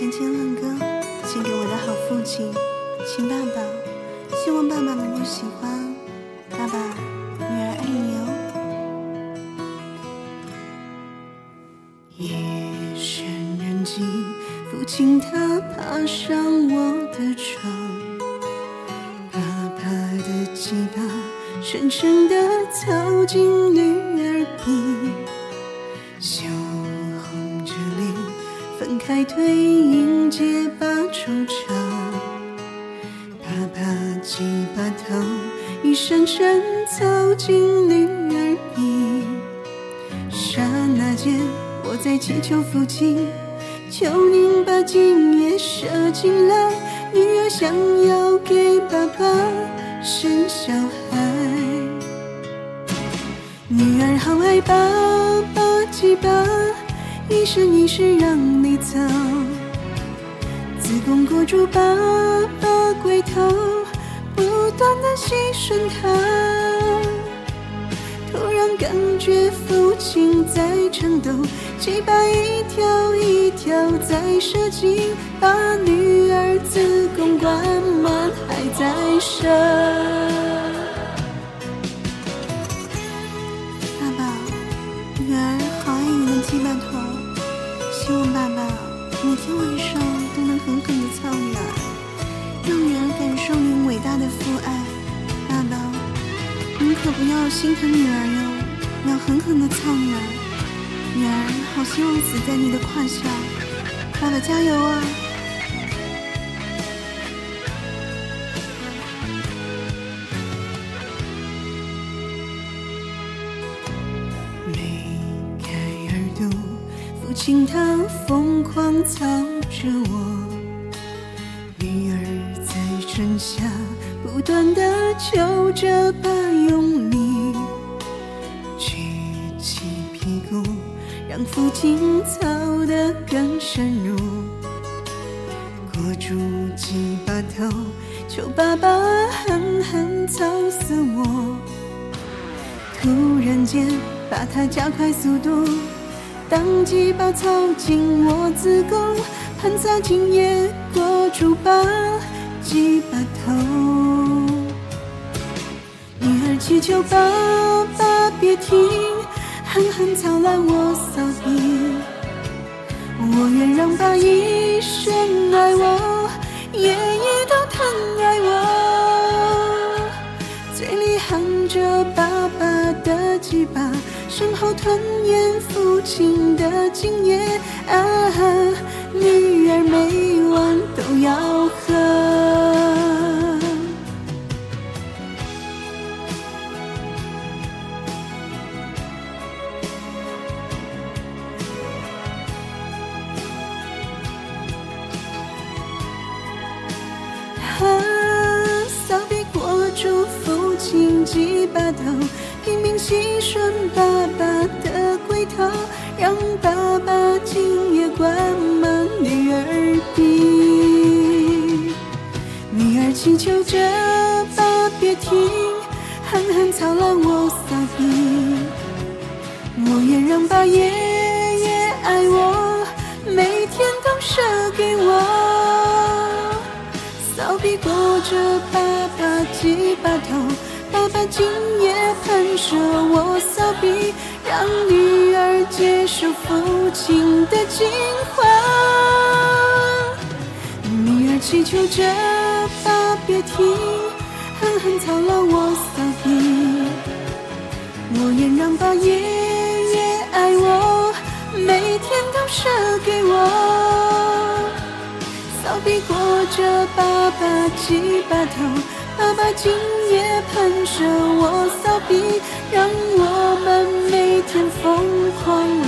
先千万歌献给我的好父亲亲爸爸，希望爸爸能够喜欢。爸爸，女儿爱你哦。夜深人静，父亲他爬上我的床，爸爸的鸡巴深深地操进女儿鼻，羞红着脸分开腿迎接把惆怅，爸爸鸡巴头一深深操进女儿鼻，刹那间我在祈求父亲，求您把精液射进来，女儿想要给爸爸生小孩。女儿好爱爸爸鸡巴，一生一世让你操，子宫裹住爸爸龟头，不断地吸吮它。突然感觉父亲在颤抖，鸡巴一条一条在射精，把女儿子宫灌满还在射。爸爸，女儿好爱你的鸡巴头，希望爸爸每天晚上都能狠狠地操女儿，让女儿感受您伟大的父爱。爸爸，您可不要心疼女儿哟，要狠狠地操女儿。女儿好希望死在你的胯下，爸爸加油啊！眉开耳度，父亲他疯狂操着我，女儿在身下不断地求着爸用力，举起屁股让父亲操得更深入，裹住鸡巴头求爸爸狠狠操死我。突然间把它加快速度，当鸡巴操进我子宫，喷洒精液裹住爸鸡巴头。女儿祈求爸爸别停，狠狠操烂我骚逼，我愿让爸一生爱我，夜夜都疼爱我。嘴里含着爸爸的鸡巴，身后吞咽父亲的精液啊，女儿每晚都要喝。骚逼裹住父亲鸡巴头，拼命吸吮爸爸的龟头，让爸爸精液灌满女儿鼻。女儿祈求着爸别停，狠狠操烂我骚逼，我愿让爸夜夜爱我，每天都射给我。骚逼裹着爸爸鸡巴头，爸爸精液喷射我骚逼，让女儿接受父亲的净化。女儿祈求着爸别停，狠狠操烂我骚逼，我愿让爸夜夜爱我，每天都射给我。骚逼裹着爸爸鸡巴头，爸爸精液喷射我骚逼，让我们每天疯狂